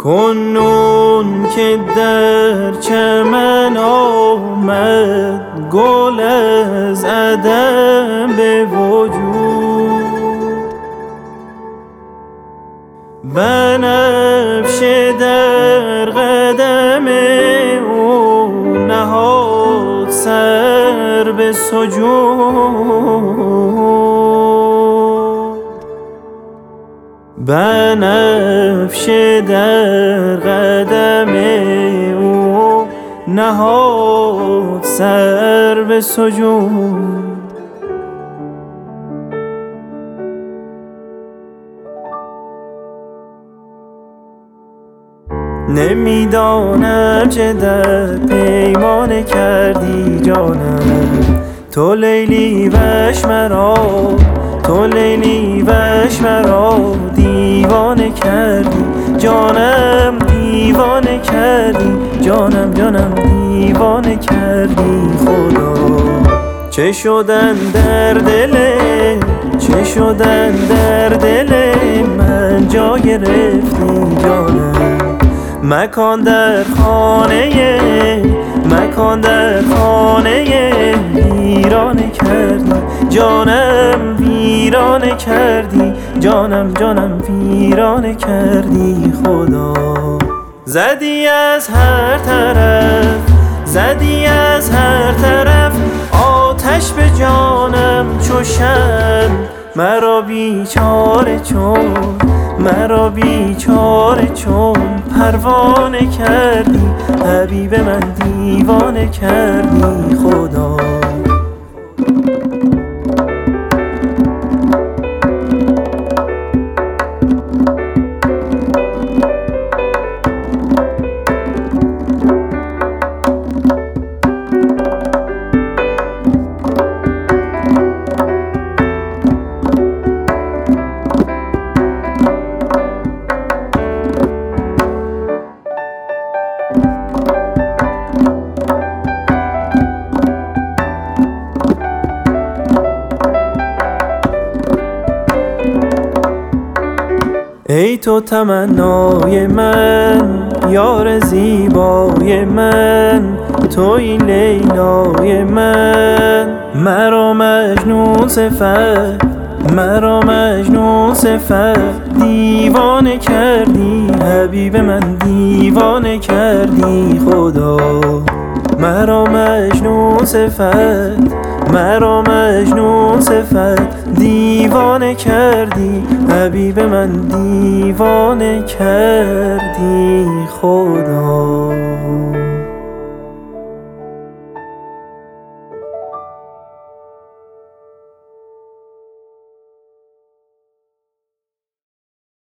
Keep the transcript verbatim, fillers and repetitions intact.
کنون که در چمن آمد گل از عدم به وجود، بنفشه در قدم او نهاد سر به سجود، بنفشه در قدم او نهاد سر به سجود. نمیدانم چه در پیمانه کردی جانم، تو لیلی وش مرا، تو لیلی وش مرا دیوانه کردی جانم، دیوانه کردی جانم، جانم دیوانه کردی خدا. چه شدن در دل، چه شدن در دل من جا گرفتی جانم، مکان در خانه، مکان در خانه ویرانه کردی جانم، ویرانه کردی جانم، جانم ویرانه کردی خدا. زدی از هر طرف، زدی از هر طرف آتش به جانم چو شمع، مرا بیچاره چون، مرا بیچاره چون پروانه کردی حبیب من، دیوانه کردی خدا. ای تو تمنای من، یار زیبای من، توی لیلای من، مرا مجنون صفت، مرا مجنون صفت دیوانه کردی حبیب من، دیوانه کردی خدا. مرا مجنون صفت، مرا مجنون صفت دیوانه کردی حبیب من، دیوانه کردی خدا.